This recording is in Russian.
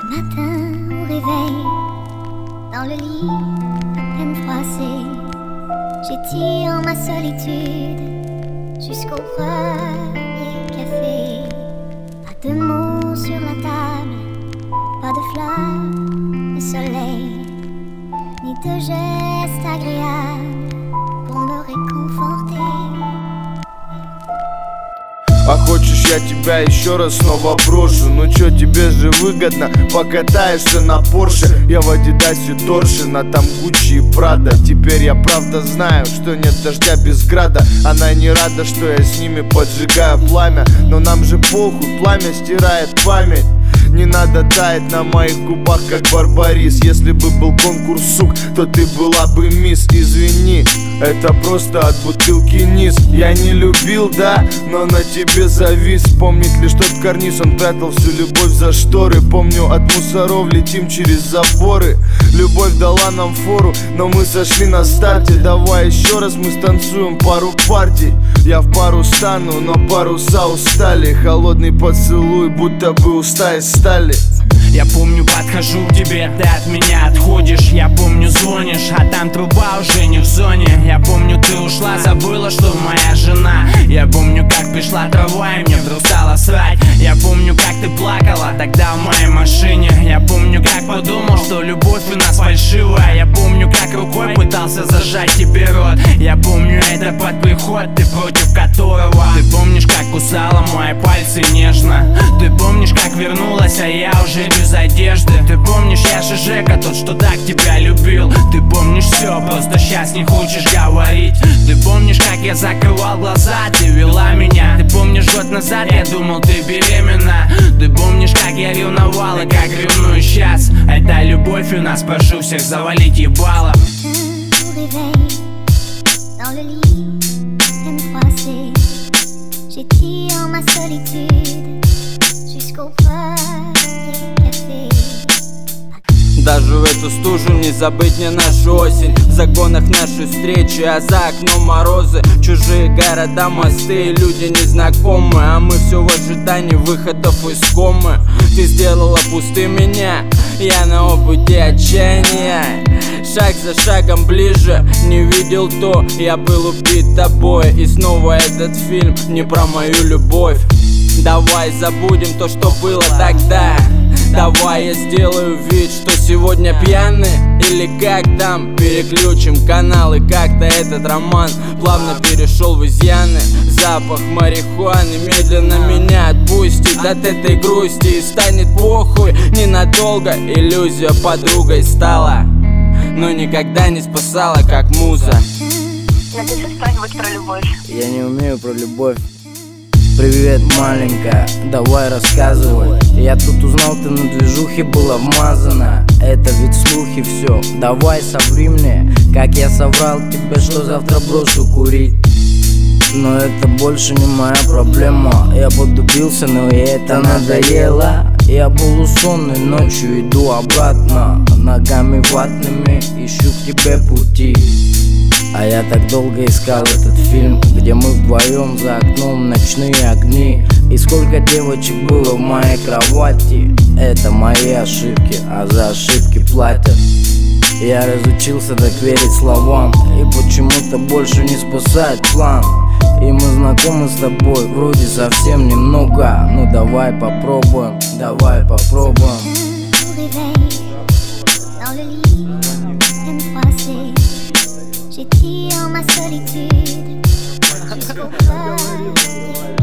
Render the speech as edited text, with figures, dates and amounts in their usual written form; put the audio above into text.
Matin au réveil, dans le lit à peine froissé, j'étire ma solitude jusqu'au premier café. Pas de mots sur la table, pas de fleurs, de soleil, ni de gestes agréables pour me réconforter. А хочешь, я тебя еще раз снова брошу? Ну чё, тебе же выгодно, покатаешься на Порше. Я в Адидасе Торшин, а там Гуччи и Прада. Теперь я правда знаю, что нет дождя без града. Она не рада, что я с ними поджигаю пламя. Но нам же похуй, пламя стирает память. Не надо таять на моих губах, как барбарис. Если бы был конкурс, сук, то ты была бы мисс. Извини, это просто от бутылки низ. Я не любил, да, но на тебе завис. Помнит лишь тот карниз, он прятал всю любовь за шторы. Помню, от мусоров летим через заборы. Любовь дала нам фору, но мы сошли на старте. Давай еще раз мы станцуем пару партий. Я в пару стану, но паруса устали. Холодный поцелуй, будто бы уста из стали. Я помню, подхожу к тебе, ты от меня отходишь. Я помню, звонишь, а там труба уже не в зоне. Я помню, ты ушла, забыла, что моя жена. Я помню, как пришла трава и мне вдруг стало срать. Я помню, как ты плакала тогда в моей машине. Я помню, как подумал, что любовь у нас фальшивая. Я помню, как рукой пытался зажать тебе рот. Я помню, это под приход, ты против которого. Ты помнишь, как кусала мои пальцы нежно. Ты помнишь, как вернулась, а я уже без одежды. Ты помнишь, я же Жека, тот, что так тебя любил. Ты помнишь все, просто сейчас не хочешь говорить. Ты помнишь, как я закрывал глаза, ты вела меня. Ты помнишь, год назад я думал, ты беременна. Ты помнишь, как я ревновал и как ревную сейчас. Это любовь у нас, прошу всех завалить ебало. Au réveil, dans le lit, peine froissée, j'étire ma solitude jusqu'au premier café. Даже в эту стужу не забыть мне нашу осень. В загонах наши встречи, а за окном морозы. Чужие города, мосты, люди незнакомые. А мы все в ожидании выходов из комы. Ты сделала пустым меня, я на опыте отчаяния. Шаг за шагом ближе, не видел то, я был убит тобой. И снова этот фильм не про мою любовь. Давай забудем то, что было тогда. Давай я сделаю вид, что сегодня пьяны. Или как там, переключим каналы. Как-то этот роман плавно перешел в изъяны. Запах марихуаны медленно меня отпустит от этой грусти. И станет похуй ненадолго. Иллюзия подругой стала, но никогда не спасала, как муза. Напиши что-нибудь про любовь. Я не умею про любовь. Привет, маленькая, давай рассказывай. Я тут узнал, ты на движухе была вмазана. Это ведь слухи все, давай соври мне. Как я соврал тебе, что завтра брошу курить. Но это больше не моя проблема. Я подубился, но и это надоело. Я был сонный, ночью иду обратно. Ногами ватными ищу к тебе пути. А я так долго искал этот фильм, где мы вдвоем за окном ночные огни. И сколько девочек было в моей кровати. Это мои ошибки, а за ошибки платят. Я разучился так верить словам, и почему-то больше не спасает план. И мы знакомы с тобой, вроде совсем немного. Ну давай попробуем, давай попробуем. J'étire ma solitude jusqu'au premier